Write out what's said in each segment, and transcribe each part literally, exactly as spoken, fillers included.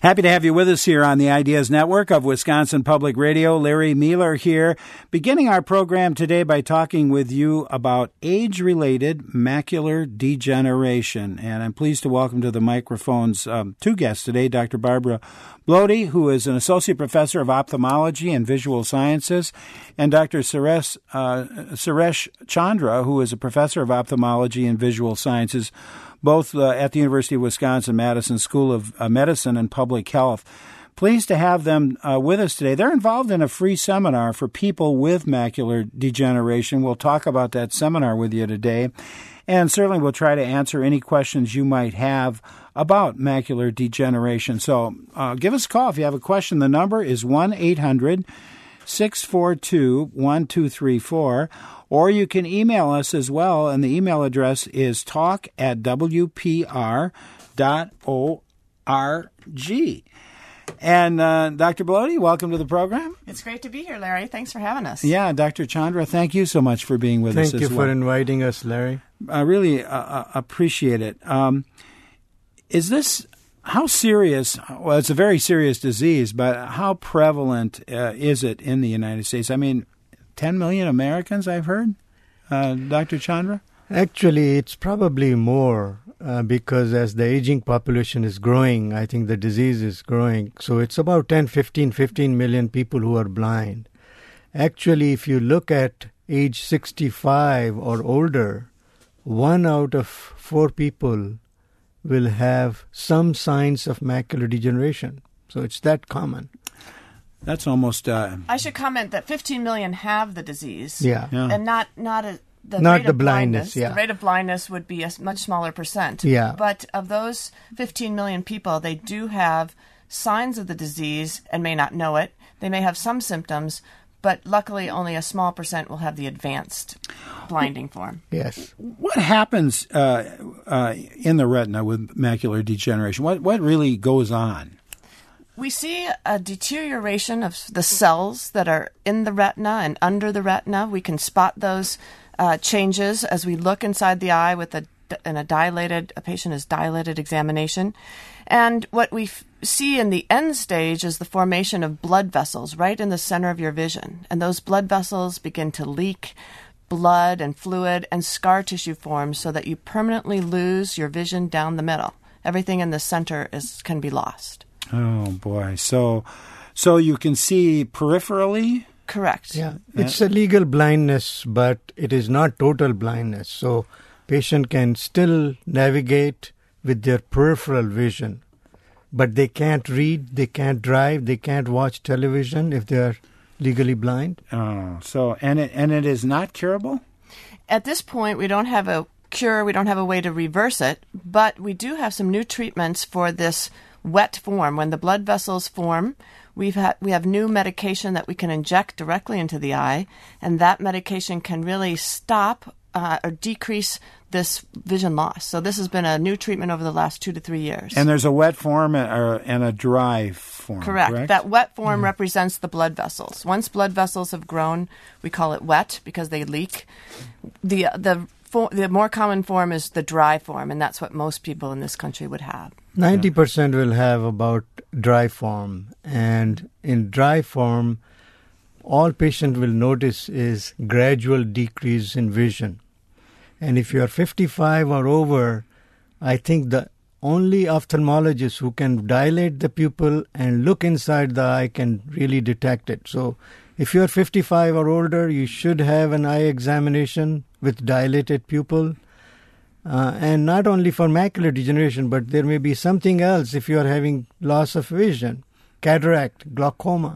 Happy to have you with us here on the Ideas Network of Wisconsin Public Radio. Larry Mueller here, beginning our program today by talking with you about age-related macular degeneration. And I'm pleased to welcome to the microphones um, two guests today, Doctor Barbara Blody, who is an associate professor of ophthalmology and visual sciences, and Doctor Suresh, uh, Suresh Chandra, who is a professor of ophthalmology and visual sciences, both uh, at the University of Wisconsin-Madison School of uh, Medicine and Public Health. Pleased to have them uh, with us today. They're involved in a free seminar for people with macular degeneration. We'll talk about that seminar with you today, and certainly we'll try to answer any questions you might have about macular degeneration. So uh, give us a call if you have a question. The number is one eight hundred six four two one two three four. Or you can email us as well, and the email address is talk at w p r dot org. And uh, Doctor Blody, welcome to the program. It's great to be here, Larry. Thanks for having us. Yeah, Doctor Chandra, thank you so much for being with thank us as well. well. Thank you for inviting us, Larry. I really uh, appreciate it. Um, is this, how serious, well, it's a very serious disease, but how prevalent uh, is it in the United States? I mean, ten million Americans, I've heard, uh, Doctor Chandra? Actually, it's probably more uh, because as the aging population is growing, I think the disease is growing. So it's about ten, fifteen, fifteen million people who are blind. Actually, if you look at age sixty-five or older, one out of four people will have some signs of macular degeneration. So it's that common. That's almost... Uh, I should comment that fifteen million have the disease. Yeah. yeah. And not, not a, the not rate the of blindness. blindness. Yeah. The rate of blindness would be a much smaller percent. Yeah. But of those fifteen million people, they do have signs of the disease and may not know it. They may have some symptoms, but luckily only a small percent will have the advanced blinding form. Yes. What happens uh, uh, in the retina with macular degeneration? What what really goes on? We see a deterioration of the cells that are in the retina and under the retina. We can spot those uh, changes as we look inside the eye with a in a dilated, a patient is dilated examination. And what we f- see in the end stage is the formation of blood vessels right in the center of your vision. And those blood vessels begin to leak blood and fluid, and scar tissue forms so that you permanently lose your vision down the middle. Everything in the center is can be lost. Oh, boy. So so you can see peripherally? Correct. Yeah. It's a legal blindness, but it is not total blindness. So patient can still navigate with their peripheral vision, but they can't read, they can't drive, they can't watch television if they are legally blind. Oh, so and it and it is not curable? At this point, we don't have a cure, we don't have a way to reverse it, but we do have some new treatments for this wet form. When the blood vessels form, we've had we have new medication that we can inject directly into the eye, and that medication can really stop uh, or decrease this vision loss. So this has been a new treatment over the last two to three years. And there's a wet form and, and a dry form, correct. correct? That wet form mm-hmm. represents the blood vessels. Once blood vessels have grown, we call it wet because they leak. The the for, the more common form is the dry form, and that's what most people in this country would have. ninety percent will have about dry form, and in dry form, all patient will notice is gradual decrease in vision. And if you are fifty-five or over, I think the only ophthalmologist who can dilate the pupil and look inside the eye can really detect it. So if you are fifty-five or older, you should have an eye examination with dilated pupil. Uh, and not only for macular degeneration, but there may be something else if you are having loss of vision, cataract, glaucoma.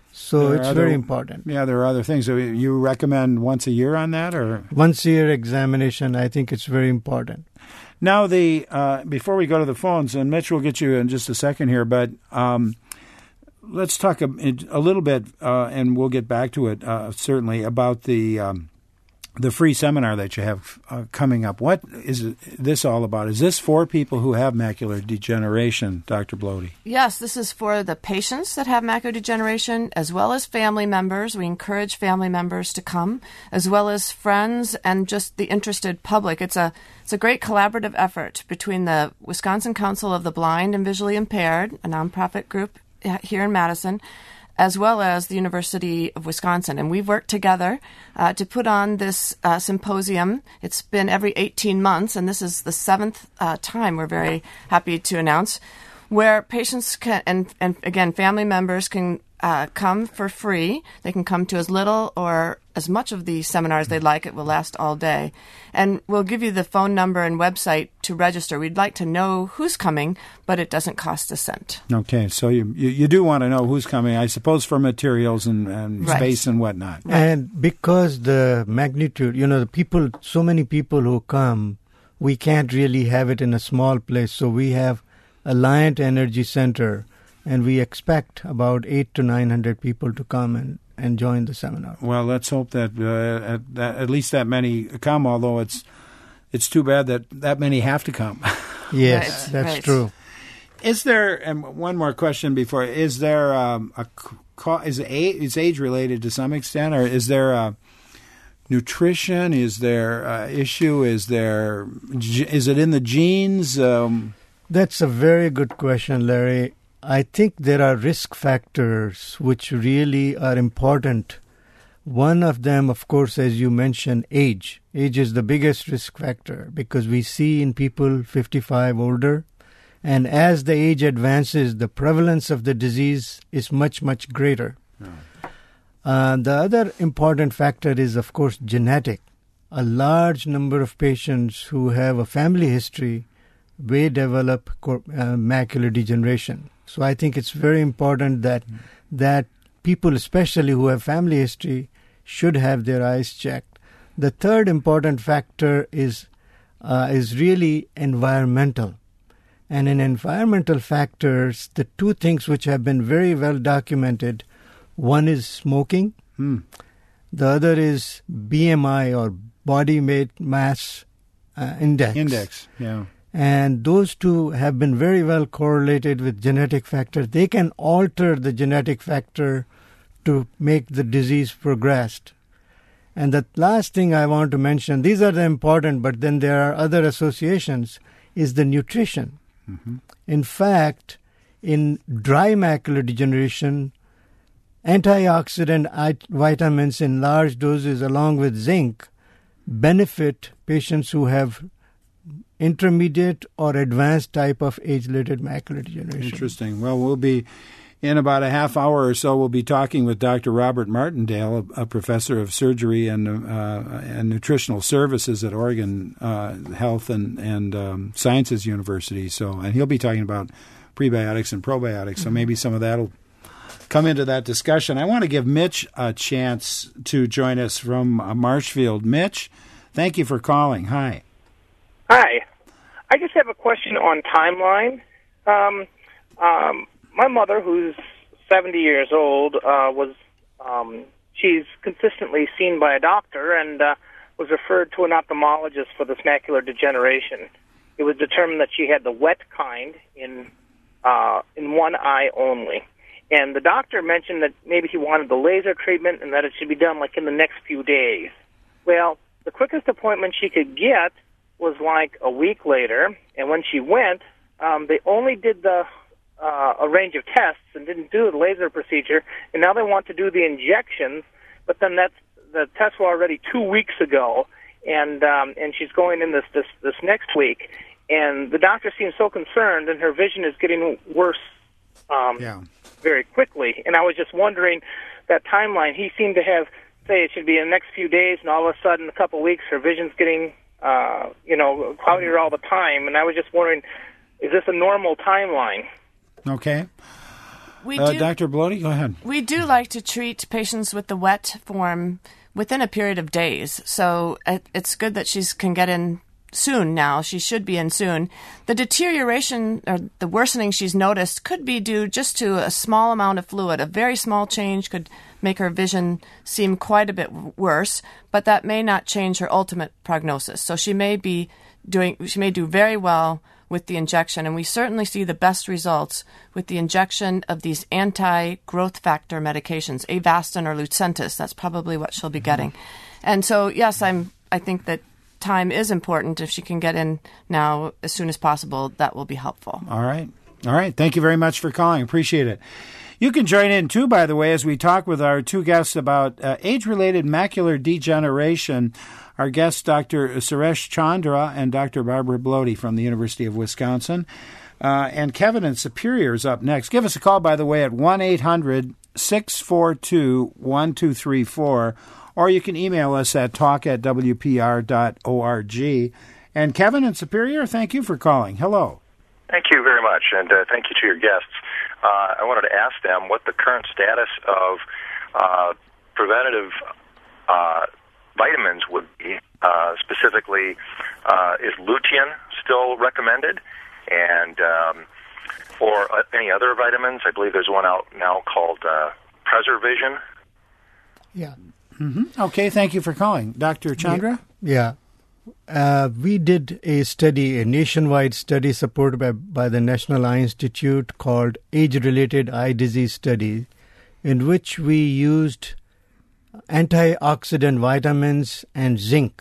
So There it's other, very important. Yeah, there are other things. So you recommend once a year on that, or once a year examination? I think it's very important. Now, the uh, before we go to the phones, and Mitch will get you in just a second here, but um, let's talk a, a little bit, uh, and we'll get back to it uh, certainly about the um, the free seminar that you have uh, coming up. What is this all about? Is this for people who have macular degeneration, Doctor Blody? Yes, this is for the patients that have macular degeneration as well as family members. We encourage family members to come, as well as friends and just the interested public. It's a it's a great collaborative effort between the Wisconsin Council of the Blind and Visually Impaired, a nonprofit group here in Madison, as well as the University of Wisconsin. And we've worked together uh, to put on this uh, symposium. It's been every eighteen months, and this is the seventh uh, time, we're very happy to announce, where patients can, and, and again, family members can uh, come for free. They can come to as little or as much of the seminars they'd like. It will last all day. And we'll give you the phone number and website to register. We'd like to know who's coming, but it doesn't cost a cent. Okay, so you you, you do want to know who's coming, I suppose, for materials and, and Right. space and whatnot. And because the magnitude, you know, the people, so many people who come, we can't really have it in a small place. So we have Alliant Energy Center, and we expect about eight to nine hundred people to come and, and join the seminar. Well, let's hope that, uh, at, that at least that many come, although it's it's too bad that that many have to come. Yes, Right, that's right. true. Is there, and one more question before, is there um, a, co- is, age, is age related to some extent, or is there a nutrition, is there a issue, is there, is it in the genes? Um, That's a very good question, Larry. I think there are risk factors which really are important. One of them, of course, as you mentioned, age. Age is the biggest risk factor because we see in people fifty-five older, and as the age advances, the prevalence of the disease is much, much greater. No. Uh, the other important factor is, of course, genetic. A large number of patients who have a family history may develop cor- uh, macular degeneration. So I think it's very important that mm. that people, especially who have family history, should have their eyes checked. The third important factor is uh, is really environmental. And in environmental factors, the two things which have been very well documented, one is smoking, hmm. the other is B M I or body weight mass uh, index. Index, yeah. And those two have been very well correlated with genetic factors. They can alter the genetic factor to make the disease progress. And the last thing I want to mention, these are the important, but then there are other associations, is the nutrition. Mm-hmm. In fact, in dry macular degeneration, antioxidant vitamins in large doses along with zinc benefit patients who have intermediate or advanced type of age-related macular degeneration. Interesting. Well, we'll be, in about a half hour or so, we'll be talking with Doctor Robert Martindale, a, a professor of surgery and uh, and nutritional services at Oregon uh, Health and, and um, Sciences University. So, and he'll be talking about prebiotics and probiotics, mm-hmm. so maybe some of that will come into that discussion. I want to give Mitch a chance to join us from uh, Marshfield. Mitch, thank you for calling. Hi. Hi. I just have a question on timeline. Um, um, my mother, who's seventy years old, uh, was um, she's consistently seen by a doctor and uh, was referred to an ophthalmologist for this macular degeneration. It was determined that she had the wet kind in uh, in one eye only. And the doctor mentioned that maybe he wanted the laser treatment and that it should be done like in the next few days. Well, the quickest appointment she could get was like a week later, and when she went, um, they only did the uh, a range of tests and didn't do the laser procedure, and now they want to do the injections, but then that's, the tests were already two weeks ago, and um, and she's going in this, this, this next week, and the doctor seems so concerned, and her vision is getting worse um, yeah. very quickly, and I was just wondering, that timeline, he seemed to have, say it should be in the next few days, and all of a sudden, a couple of weeks, her vision's getting Uh, you know, cloudier all the time, and I was just wondering, is this a normal timeline? Okay. We Uh, do, Doctor Blody, go ahead. We do like to treat patients with the wet form within a period of days, so it, it's good that she can get in soon now. She should be in soon. The deterioration or the worsening she's noticed could be due just to a small amount of fluid. A very small change could make her vision seem quite a bit worse, but that may not change her ultimate prognosis. So she may be doing, she may do very well with the injection, and we certainly see the best results with the injection of these anti-growth factor medications, Avastin or Lucentis. That's probably what she'll be getting. And so, yes, I'm. I think that time is important. If she can get in now as soon as possible, that will be helpful. All right. All right. Thank you very much for calling. Appreciate it. You can join in, too, by the way, as we talk with our two guests about uh, age-related macular degeneration. Our guests, Doctor Suresh Chandra and Doctor Barbara Blody from the University of Wisconsin. Uh, and Kevin in Superior is up next. Give us a call, by the way, at one eight hundred six four two one two three four, or you can email us at talk at w p r dot org. And Kevin in Superior, thank you for calling. Hello. Thank you very much, and uh, thank you to your guests. Uh, I wanted to ask them what the current status of uh, preventative uh, vitamins would be. Uh, specifically, uh, is lutein still recommended? And um, or uh, any other vitamins? I believe there's one out now called uh, Preservision. Yeah. Mm-hmm. Okay, thank you for calling. Doctor Chandra? Yeah. Uh, we did a study, a nationwide study supported by, by the National Eye Institute called Age-Related Eye Disease Study, in which we used antioxidant vitamins and zinc,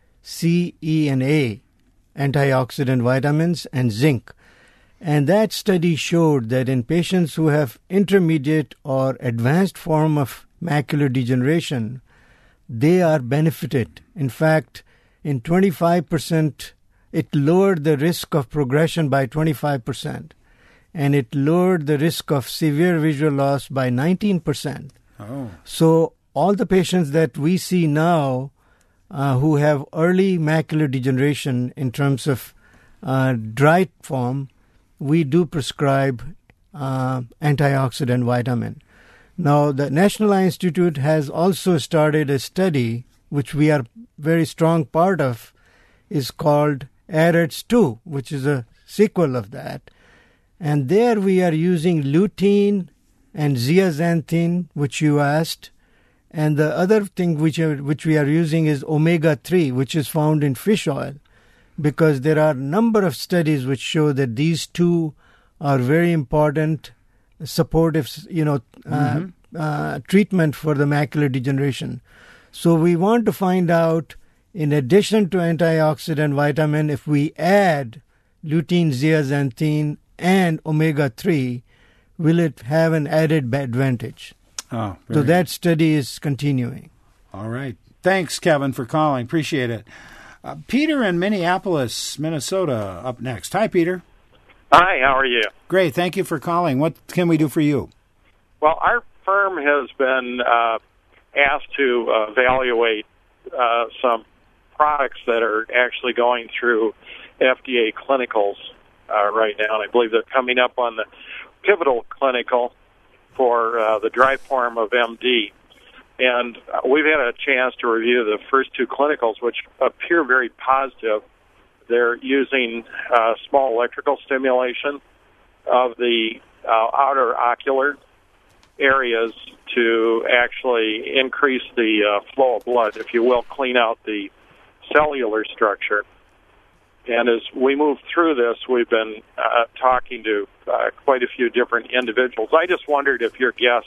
C, E, and A, antioxidant vitamins and zinc. And that study showed that in patients who have intermediate or advanced form of macular degeneration, they are benefited. In fact, in twenty-five percent, it lowered the risk of progression by twenty-five percent, and it lowered the risk of severe visual loss by nineteen percent. Oh. So all the patients that we see now uh, who have early macular degeneration in terms of uh, dry form, we do prescribe uh, antioxidant vitamin. Now, the National Eye Institute has also started a study, which we are very strong part of, is called A R E D S two, which is a sequel of that. And there we are using lutein and zeaxanthin, which you asked. And the other thing which, are, which we are using is omega three, which is found in fish oil, because there are a number of studies which show that these two are very important supportive, you know, mm-hmm. uh, uh, treatment for the macular degeneration. So we want to find out, in addition to antioxidant vitamin, if we add lutein, zeaxanthin, and omega three, will it have an added advantage? Oh, so that study is continuing. All right. Thanks, Kevin, for calling. Appreciate it. Uh, Peter in Minneapolis, Minnesota, up next. Hi, Peter. Hi, how are you? Great. Thank you for calling. What can we do for you? Well, our firm has been uh, asked to uh, evaluate uh, some products that are actually going through F D A clinicals uh, right now, and I believe they're coming up on the pivotal clinical for uh, the dry form of M D. And uh, we've had a chance to review the first two clinicals, which appear very positive. They're using uh, small electrical stimulation of the uh, outer ocular areas to actually increase the uh, flow of blood, if you will, clean out the cellular structure. And as we move through this, we've been uh, talking to uh, quite a few different individuals. I just wondered if your guests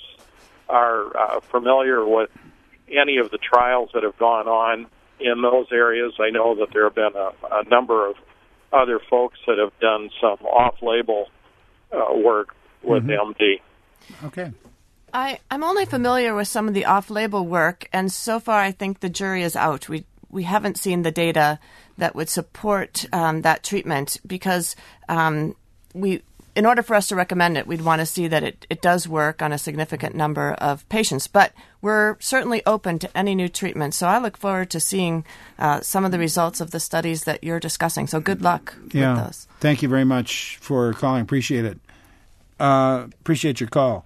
are uh, familiar with any of the trials that have gone on in those areas. I know that there have been a, a number of other folks that have done some off-label uh, work with mm-hmm. M D. Okay. I, I'm only familiar with some of the off-label work, and so far I think the jury is out. We we haven't seen the data that would support um, that treatment because um, we, in order for us to recommend it, we'd want to see that it, it does work on a significant number of patients. But we're certainly open to any new treatment. So I look forward to seeing uh, some of the results of the studies that you're discussing. So good luck yeah. with those. Thank you very much for calling. Appreciate it. Uh, appreciate your call.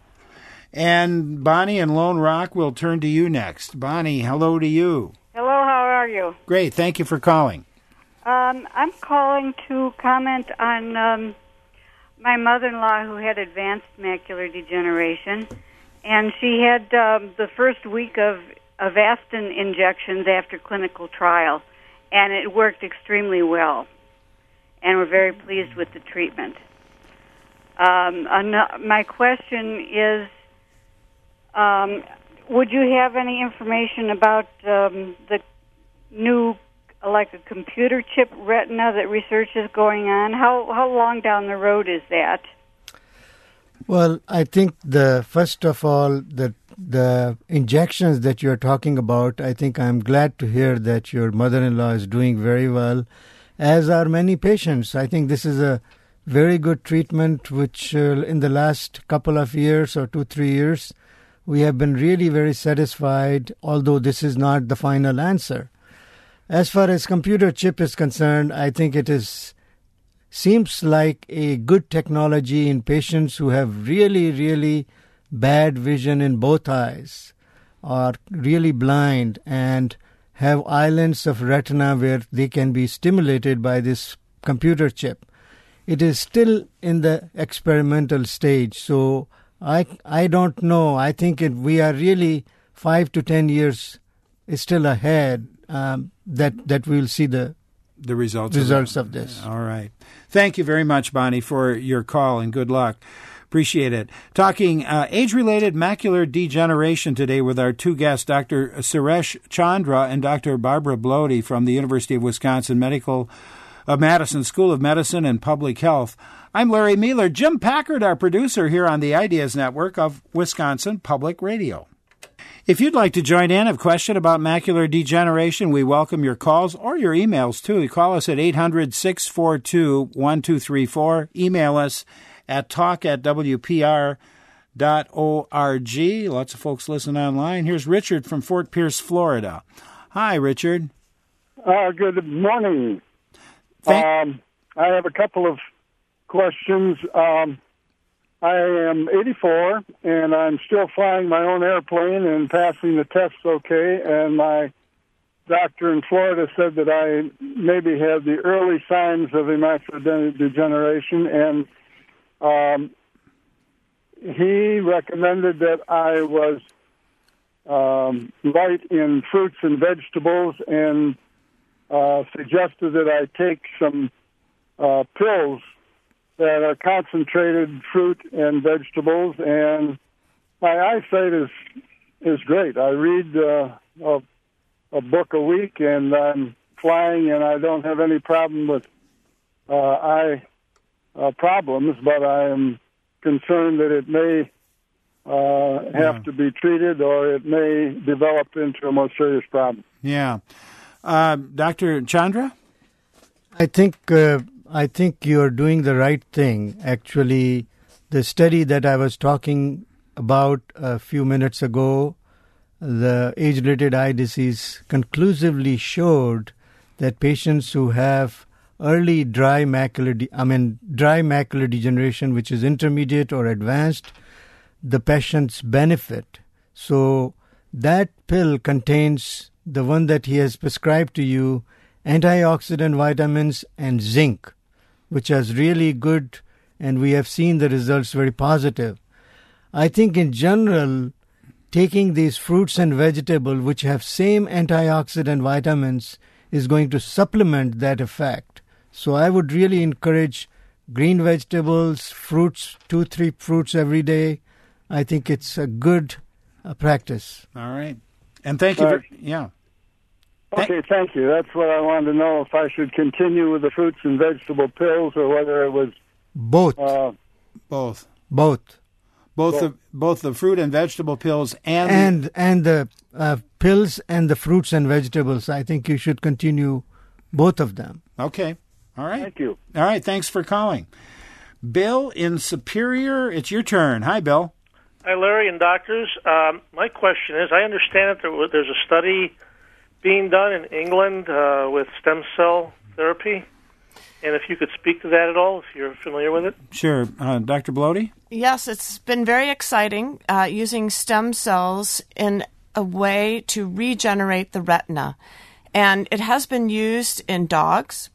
And Bonnie in Lone Rock will turn to you next. Bonnie, hello to you. Hello, how are you? Great. Thank you for calling. Um, I'm calling to comment on um, my mother-in-law who had advanced macular degeneration, and she had um, the first week of Avastin injections after clinical trial, and it worked extremely well, and we're very pleased with the treatment. Um, my question is, um, would you have any information about um, the new, like a computer chip retina that research is going on? How how long down the road is that? Well, I think the first of all, the the injections that you're talking about, I think I'm glad to hear that your mother-in-law is doing very well, as are many patients. I think this is a very good treatment, which uh, in the last couple of years or two, three years, we have been really very satisfied, although this is not the final answer. As far as computer chip is concerned, I think it is seems like a good technology in patients who have really, really bad vision in both eyes, are really blind and have islands of retina where they can be stimulated by this computer chip. It is still in the experimental stage, so I I don't know. I think it, we are really five to ten years still ahead um, that that we'll see the the results results of, of this. All right. Thank you very much, Bonnie, for your call, and good luck. Appreciate it. Talking uh, age-related macular degeneration today with our two guests, Doctor Suresh Chandra and Doctor Barbara Blody from the University of Wisconsin Medical of Madison School of Medicine and Public Health. I'm Larry Mueller. Jim Packard, our producer here on the Ideas Network of Wisconsin Public Radio. If you'd like to join in, have a question about macular degeneration, we welcome your calls or your emails, too. You call us at eight hundred, six four two, one two three four. Email us at talk at w p r dot org. Lots of folks listen online. Here's Richard from Fort Pierce, Florida. Hi, Richard. Uh, good morning. Thank- um, I have a couple of questions. Um, I am eighty-four, and I'm still flying my own airplane and passing the tests okay, and my doctor in Florida said that I maybe had the early signs of macular degeneration, and um, he recommended that I was um, light in fruits and vegetables, and uh, suggested that I take some uh, pills that are concentrated fruit and vegetables, and my eyesight is is great. I read uh, a, a book a week, and I'm flying, and I don't have any problem with uh, eye uh, problems, but I am concerned that it may uh, have yeah. to be treated, or it may develop into a more serious problem. Yeah. Uh, Doctor Chandra? I think uh, I think you're doing the right thing. Actually, the study that I was talking about a few minutes ago, the age-related eye disease, conclusively showed that patients who have early dry macular, de- I mean dry macular degeneration, which is intermediate or advanced, the patients benefit. So that pill contains the one that he has prescribed to you, antioxidant vitamins and zinc, which is really good, and we have seen the results very positive. I think in general, taking these fruits and vegetables, which have same antioxidant vitamins, is going to supplement that effect. So I would really encourage green vegetables, fruits, two, three fruits every day. I think it's a good uh, practice. All right. And thank you. Uh, For, yeah. Okay, thank you. That's what I wanted to know, if I should continue with the fruits and vegetable pills or whether it was... Both. Uh, Both. Both. Both the both the fruit and vegetable pills and and and the uh, pills and the fruits and vegetables. I think you should continue both of them. Okay. All right. Thank you. All right. Thanks for calling. Bill in Superior, it's your turn. Hi, Bill. Hi, Larry and doctors. Um, my question is, I understand that there, there's a study being done in England uh, with stem cell therapy. And if you could speak to that at all, if you're familiar with it. Sure. Uh, Doctor Blody? Yes, it's been very exciting uh, using stem cells in a way to regenerate the retina. And it has been used in dogs.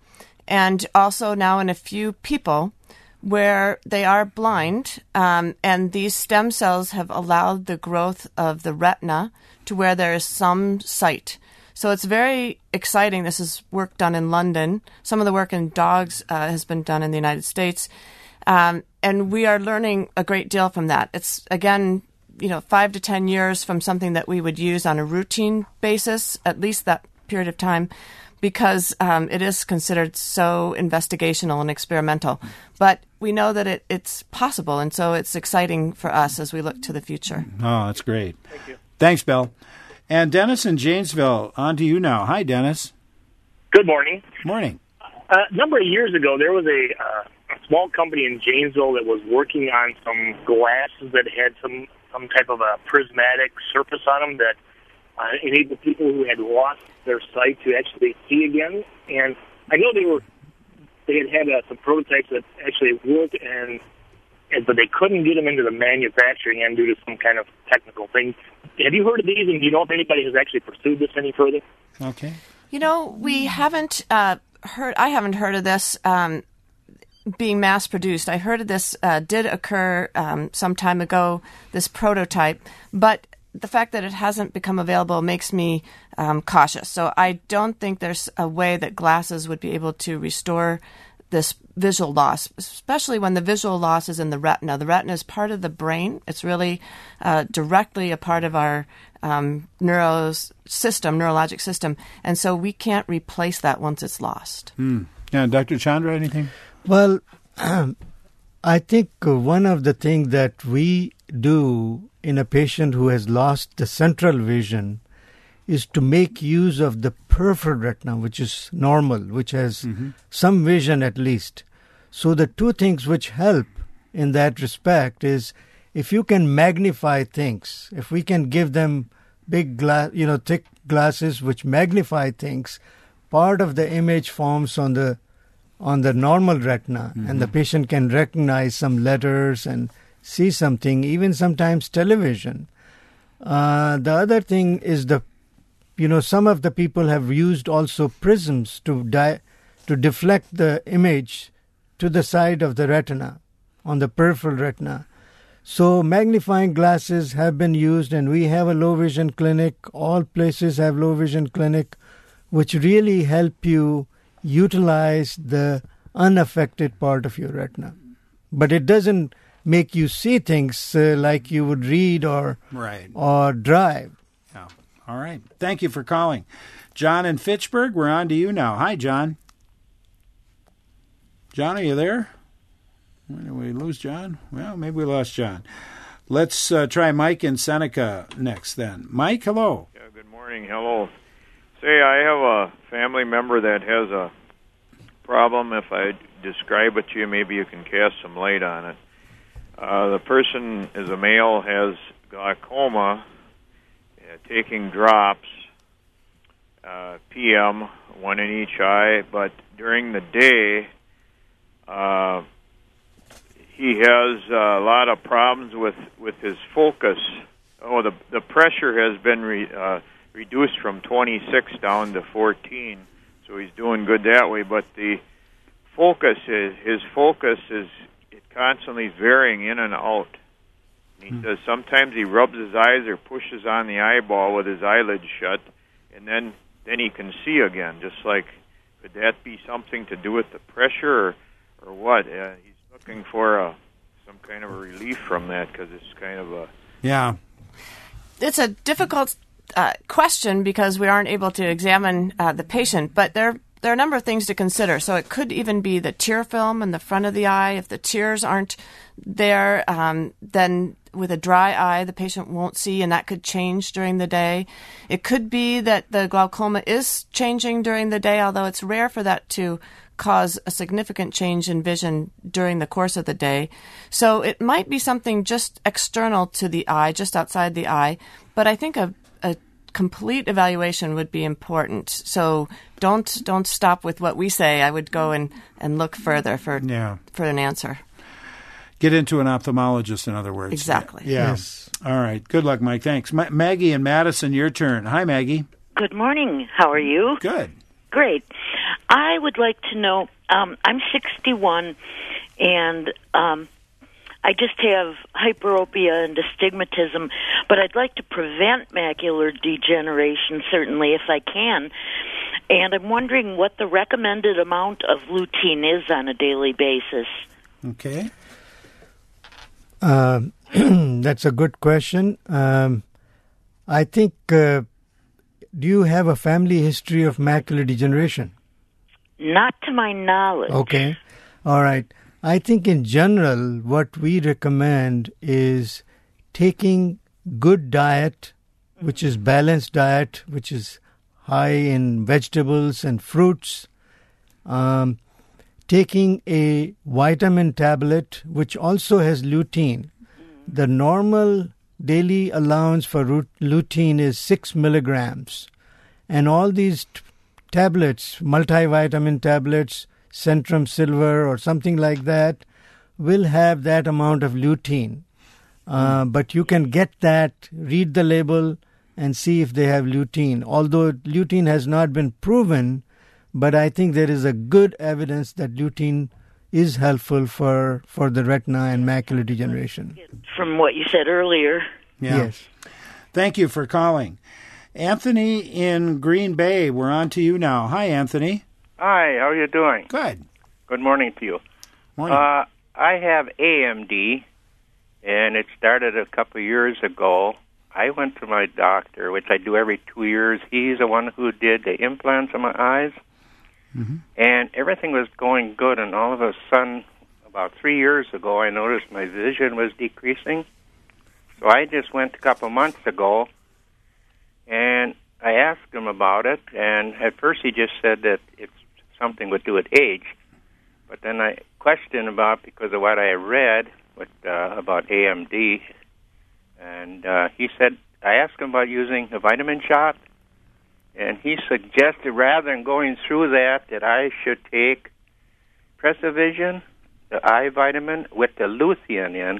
and also now in a few people where they are blind, um, and these stem cells have allowed the growth of the retina to where there is some sight. So it's very exciting. This is work done in London. Some of the work in dogs uh, has been done in the United States. Um, and we are learning a great deal from that. It's, again, you know, five to ten years from something that we would use on a routine basis, at least that period of time, because um, it is considered so investigational and experimental. But we know that it, it's possible, and so it's exciting for us as we look to the future. Oh, that's great. Thank you. Thanks, Bill. And Dennis in Janesville, on to you now. Hi, Dennis. Good morning. Morning. Uh, a number of years ago, there was a, uh, a small company in Janesville that was working on some glasses that had some, some type of a prismatic surface on them that uh, enabled people who had lost their sight to actually see again. And I know they were they had had uh, some prototypes that actually worked, and, and but they couldn't get them into the manufacturing end due to some kind of technical thing. Have you heard of these, and do you know if anybody has actually pursued this any further? Okay. You know, we haven't uh, heard. I haven't heard of this um, being mass produced. I heard of this uh, did occur um, some time ago. This prototype, but the fact that it hasn't become available makes me um, cautious. So I don't think there's a way that glasses would be able to restore this visual loss, especially when the visual loss is in the retina. The retina is part of the brain. It's really uh, directly a part of our um, neuro system, neurologic system, and so we can't replace that once it's lost. Mm. Yeah, Doctor Chandra, anything? Well, I think one of the things that we do in a patient who has lost the central vision is to make use of the peripheral retina, which is normal, which has mm-hmm. some vision at least. So the two things which help in that respect is if you can magnify things, if we can give them big glass, you know, thick glasses which magnify things, part of the image forms on the on the normal retina, mm-hmm. and the patient can recognize some letters and see something, even sometimes television. Uh, the other thing is the, you know, some of the people have used also prisms to di- to deflect the image to the side of the retina, on the peripheral retina. So magnifying glasses have been used, and we have a low vision clinic. All places have low vision clinic, which really help you utilize the unaffected part of your retina. But it doesn't make you see things uh, like you would read or right. or drive. Yeah. All right. Thank you for calling. John in Fitchburg, we're on to you now. Hi, John. John, are you there? Did we lose John? Well, maybe we lost John. Let's uh, try Mike in Seneca next then. Mike, hello. Yeah, good morning. Hello. Say, I have a family member that has a problem. If I describe it to you, maybe you can cast some light on it. Uh, the person is a male, has glaucoma, uh, taking drops, uh, P M, one in each eye, but during the day, uh, he has uh, a lot of problems with, with his focus. Oh, the the pressure has been re, uh, reduced from twenty-six down to fourteen, so he's doing good that way. But the focus is his focus is constantly varying in and out. He hmm. says sometimes he rubs his eyes or pushes on the eyeball with his eyelids shut, and then then he can see again. Just like, could that be something to do with the pressure, or, or what? Uh, he's looking for a, some kind of a relief from that because it's kind of a yeah. It's a difficult uh, question because we aren't able to examine uh, the patient, but there. There are a number of things to consider. So it could even be the tear film in the front of the eye. If the tears aren't there, um, then with a dry eye, the patient won't see, and that could change during the day. It could be that the glaucoma is changing during the day, although it's rare for that to cause a significant change in vision during the course of the day. So it might be something just external to the eye, just outside the eye. But I think a, a complete evaluation would be important. So don't don't stop with what we say. I would go and, and look further for yeah. for an answer. Get into an ophthalmologist, in other words. Exactly. Yeah. Yes. All right. Good luck, Mike. Thanks. Ma- Maggie and Madison, your turn. Hi, Maggie. Good morning. How are you? Good. Great. I would like to know, Um, I'm sixty-one, and um, I just have hyperopia and astigmatism, but I'd like to prevent macular degeneration, certainly, if I can. And I'm wondering what the recommended amount of lutein is on a daily basis. Okay. Uh, that's a good question. Um, I think, uh, do you have a family history of macular degeneration? Not to my knowledge. Okay. All right. I think in general, what we recommend is taking good diet, which is balanced diet, which is high in vegetables and fruits, um, taking a vitamin tablet, which also has lutein. The normal daily allowance for lutein is six milligrams. And all these t- tablets, multivitamin tablets, Centrum Silver or something like that, will have that amount of lutein. Uh, mm. But you can get that, read the label, and see if they have lutein. Although lutein has not been proven, but I think there is a good evidence that lutein is helpful for, for the retina and macular degeneration. From what you said earlier. Yeah. Yes. Thank you for calling. Anthony in Green Bay, we're on to you now. Hi, Anthony. Hi, how are you doing? Good. Good morning to you. Morning. Uh, I have A M D, and it started a couple of years ago. I went to my doctor, which I do every two years. He's the one who did the implants on my eyes, mm-hmm. and everything was going good, and all of a sudden, about three years ago, I noticed my vision was decreasing. So I just went a couple of months ago, and I asked him about it, and at first he just said that it's something would do with age. But then I questioned about because of what I read with, uh, about A M D, and uh, he said, I asked him about using a vitamin shot, and he suggested rather than going through that, that I should take Precivision, the eye vitamin, with the lutein in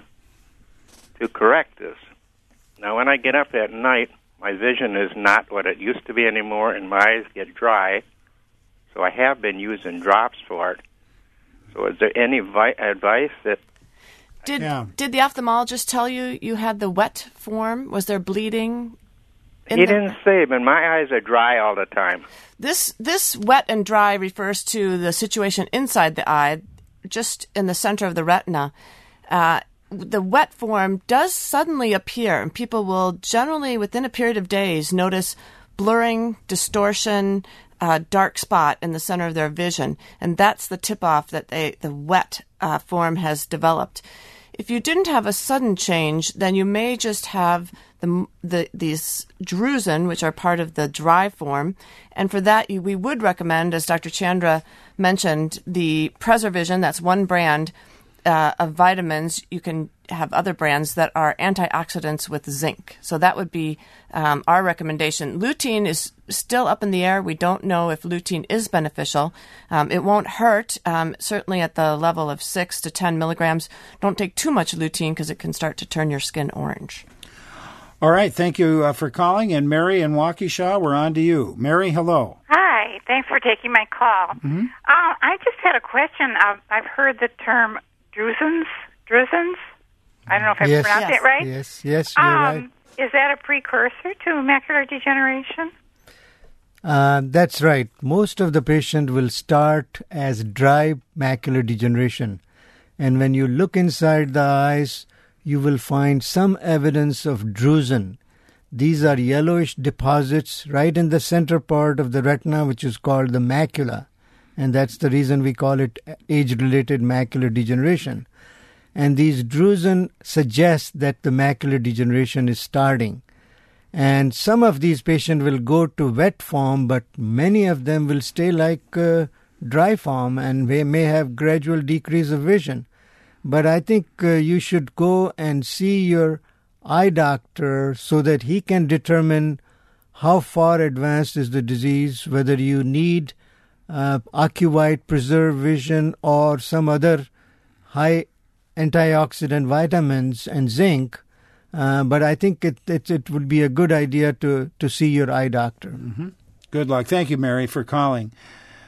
to correct this. Now, when I get up at night, my vision is not what it used to be anymore, and my eyes get dry. So I have been using drops for it. So is there any vi- advice that... Did yeah. did the ophthalmologist tell you you had the wet form? Was there bleeding? He the... didn't say, but my eyes are dry all the time. This this wet and dry refers to the situation inside the eye, just in the center of the retina. Uh, the wet form does suddenly appear, and people will generally, within a period of days, notice blurring, distortion, uh, dark spot in the center of their vision, and that's the tip-off that they, the wet uh, form has developed. If you didn't have a sudden change, then you may just have the, the these drusen, which are part of the dry form, and for that you, we would recommend, as Doctor Chandra mentioned, the Preservision. That's one brand uh, of vitamins. You can have other brands that are antioxidants with zinc. So that would be um, our recommendation. Lutein is still up in the air. We don't know if lutein is beneficial. Um, it won't hurt, um, certainly at the level of six to ten milligrams. Don't take too much lutein because it can start to turn your skin orange. All right. Thank you uh, for calling. And Mary in Waukesha, we're on to you. Mary, hello. Hi. Thanks for taking my call. Mm-hmm. Uh, I just had a question. Uh, I've heard the term drusens. Drusens? I don't know if I yes. pronounced yes. it right. Yes, yes, you're um, right. Is that a precursor to macular degeneration? Uh, that's right. Most of the patient will start as dry macular degeneration. And when you look inside the eyes, you will find some evidence of drusen. These are yellowish deposits right in the center part of the retina, which is called the macula. And that's the reason we call it age-related macular degeneration. And these drusen suggest that the macular degeneration is starting. And some of these patients will go to wet form, but many of them will stay like uh, dry form, and they may have gradual decrease of vision. But I think uh, you should go and see your eye doctor so that he can determine how far advanced is the disease, whether you need uh, Ocuvite preserve vision or some other high antioxidant vitamins and zinc, uh, but I think it, it it would be a good idea to, to see your eye doctor. Mm-hmm. Good luck. Thank you, Mary, for calling.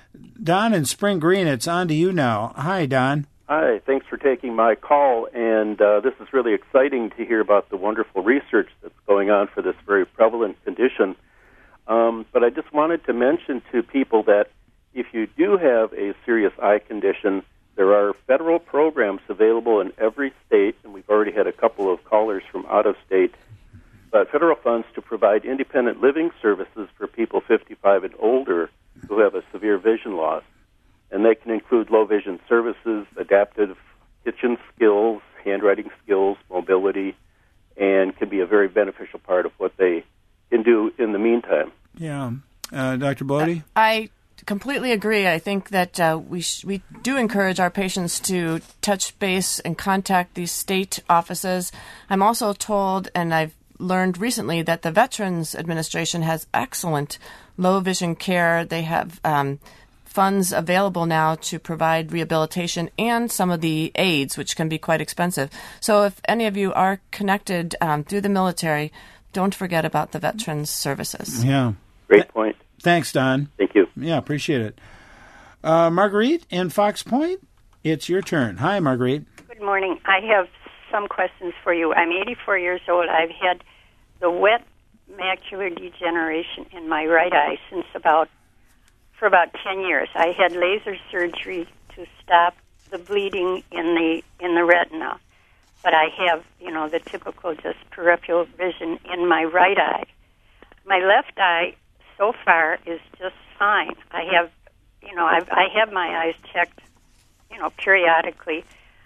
Don in Spring Green, it's on to you now. Hi, Don. Hi, thanks for taking my call, and uh, this is really exciting to hear about the wonderful research that's going on for this very prevalent condition. Um, but I just wanted to mention to people that if you do have a serious eye condition, there are federal programs available in every state, and we've already had a couple of callers from out of state, but federal funds to provide independent living services for people fifty-five and older who have a severe vision loss. And they can include low vision services, adaptive kitchen skills, handwriting skills, mobility, and can be a very beneficial part of what they can do in the meantime. Yeah. Uh, Doctor Blody? I completely agree. I think that uh, we sh- we do encourage our patients to touch base and contact these state offices. I'm also told, and I've learned recently, that the Veterans Administration has excellent low vision care. They have um, funds available now to provide rehabilitation and some of the aids, which can be quite expensive. So if any of you are connected um, through the military, don't forget about the Veterans Services. Yeah. Great point. Thanks, Don. Thank you. Yeah, appreciate it. Uh, Marguerite in Fox Point, it's your turn. Hi, Marguerite. Good morning. I have some questions for you. I'm eighty-four years old. I've had the wet macular degeneration in my right eye since about for about ten years. I had laser surgery to stop the bleeding in the in the retina, but I have, you know, the typical just peripheral vision in my right eye. My left eye so far is just fine. I have, you know, I've, I have my eyes checked, you know, periodically.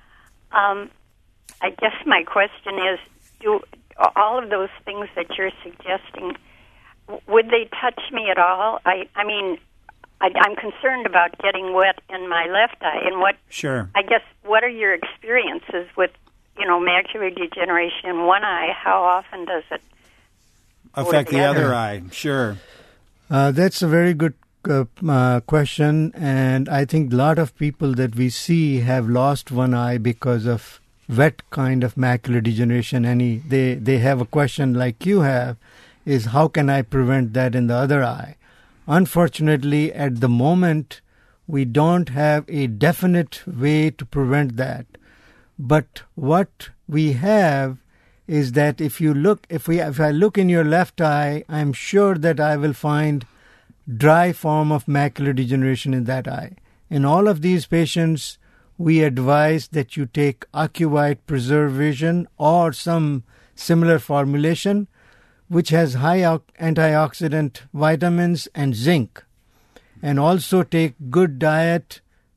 Um, I guess my question is, do all of those things that you're suggesting, would they touch me at all? I, I mean, I, I'm concerned about getting wet in my left eye. And what? Sure. I guess, what are your experiences with, you know, macular degeneration in one eye? How often does it affect the, the other, other eye? Sure. Uh, that's a very good uh, uh, question, and I think a lot of people that we see have lost one eye because of wet kind of macular degeneration. Any they they have a question like you have, is how can I prevent that in the other eye? Unfortunately, at the moment, we don't have a definite way to prevent that. But what we have is that if you look, if we, if I look in your left eye, I'm sure that I will find dry form of macular degeneration in that eye. In all of these patients, we advise that you take Ocuvite Preserve Vision or some similar formulation, which has high antioxidant vitamins and zinc, and also take good diet,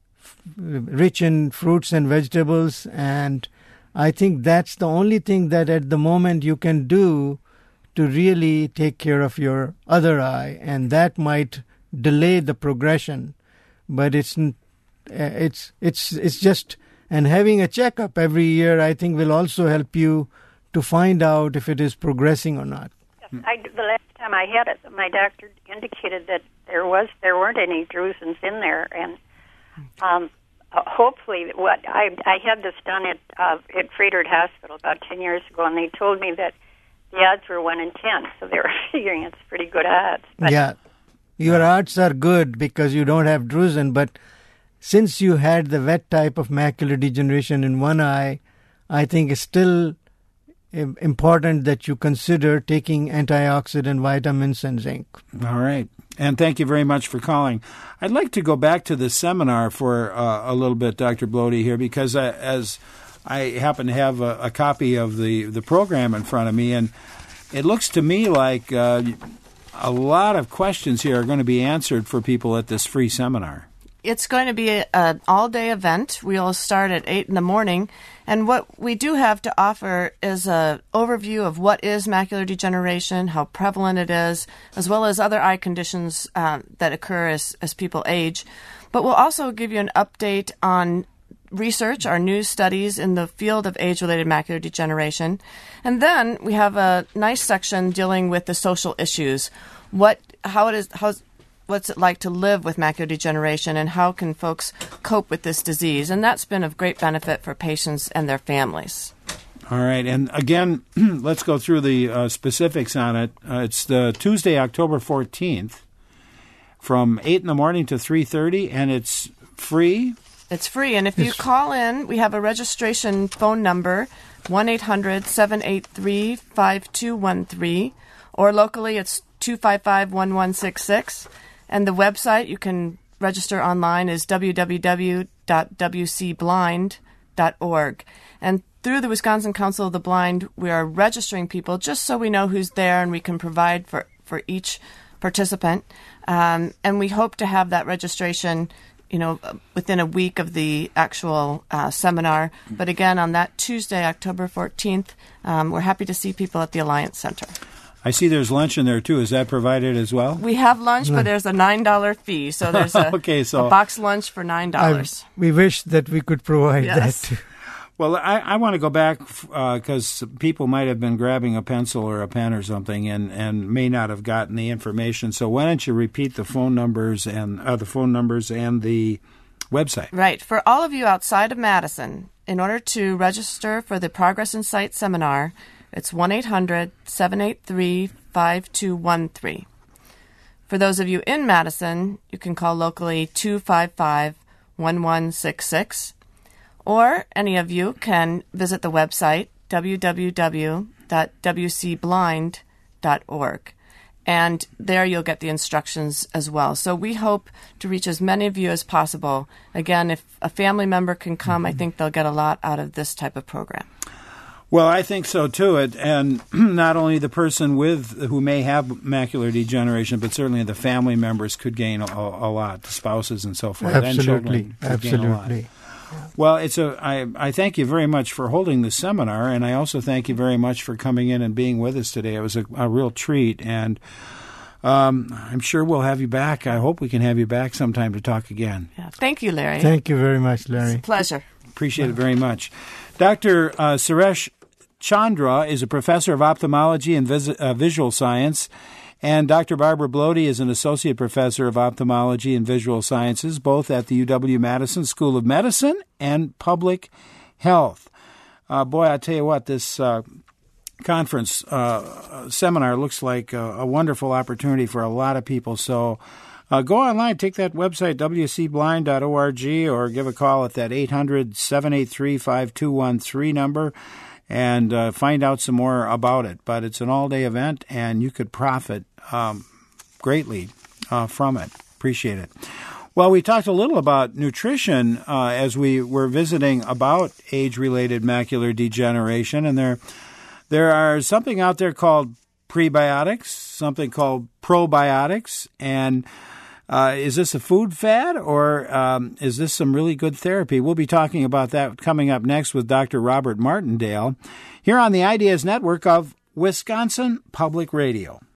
rich in fruits and vegetables. And I think that's the only thing that at the moment you can do to really take care of your other eye, and that might delay the progression. But it's it's it's it's just, and having a checkup every year, I think, will also help you to find out if it is progressing or not. Yes, I, the last time I had it, my doctor indicated that there was there weren't any drusen's in there, and um, uh, hopefully, what I I had this done at uh, at Frederick Hospital about ten years ago, and they told me that the odds were one in ten, so they were figuring it's pretty good odds. But yeah, your odds are good because you don't have drusen, but since you had the wet type of macular degeneration in one eye, I think it's still important that you consider taking antioxidant vitamins and zinc. All right. And thank you very much for calling. I'd like to go back to the seminar for uh, a little bit, Doctor Blody, here, because uh, as I happen to have a, a copy of the, the program in front of me, and it looks to me like uh, a lot of questions here are going to be answered for people at this free seminar. It's going to be an all-day event. We'll start at eight in the morning. And what we do have to offer is an overview of what is macular degeneration, how prevalent it is, as well as other eye conditions uh, that occur as, as people age. But we'll also give you an update on research, our new studies in the field of age-related macular degeneration. And then we have a nice section dealing with the social issues. What, how it is, how's, what's it like to live with macular degeneration, and how can folks cope with this disease? And that's been of great benefit for patients and their families. All right. And again, let's go through the uh, specifics on it. Uh, it's the Tuesday, October fourteenth from eight in the morning to three thirty, and it's free. It's free, and if you call in, we have a registration phone number, one eight hundred seven eight three five two one three, or locally it's two five five one one six six, and the website you can register online is w w w dot w c blind dot org. And through the Wisconsin Council of the Blind, we are registering people just so we know who's there and we can provide for, for each participant. Um, and we hope to have that registration, you know, within a week of the actual uh, seminar. But again, on that Tuesday, October fourteenth, um, we're happy to see people at the Alliance Center. I see there's lunch in there, too. Is that provided as well? We have lunch, but there's a nine dollars fee. So there's a, okay, so a box lunch for nine dollars. I, we wish that we could provide yes. that too. Well, I, I want to go back because uh, people might have been grabbing a pencil or a pen or something and, and may not have gotten the information. So why don't you repeat the phone numbers and uh, the phone numbers and the website? Right. For all of you outside of Madison, in order to register for the Progress in Sight seminar, it's one eight hundred seven eight three five two one three. For those of you in Madison, you can call locally two five five one one six six. Or any of you can visit the website, w w w dot w c blind dot org. And there you'll get the instructions as well. So we hope to reach as many of you as possible. Again, if a family member can come, mm-hmm. I think they'll get a lot out of this type of program. Well, I think so, too. It, and not only the person with who may have macular degeneration, but certainly the family members could gain a, a lot, the spouses and so forth. Absolutely, and children could absolutely. Gain a lot. Well, it's a. I, I thank you very much for holding the seminar, and I also thank you very much for coming in and being with us today. It was a, a real treat, and um, I'm sure we'll have you back. I hope we can have you back sometime to talk again. Yeah. Thank you, Larry. Thank you very much, Larry. It's a pleasure. Appreciate it very much. Doctor Uh, Suresh Chandra is a professor of ophthalmology and vis- uh, visual science, and Doctor Barbara Blody is an associate professor of ophthalmology and visual sciences, both at the U W-Madison School of Medicine and Public Health. Uh, boy, I tell you what, this uh, conference uh, seminar looks like a, a wonderful opportunity for a lot of people. So uh, go online, take that website, w c blind dot org, or give a call at that eight hundred seven eight three five two one three number. And uh, find out some more about it. But it's an all-day event, and you could profit um, greatly uh, from it. Appreciate it. Well, we talked a little about nutrition uh, as we were visiting about age-related macular degeneration, and there, there are something out there called prebiotics, something called probiotics, and Uh, is this a food fad, or um, is this some really good therapy? We'll be talking about that coming up next with Doctor Robert Martindale here on the Ideas Network of Wisconsin Public Radio.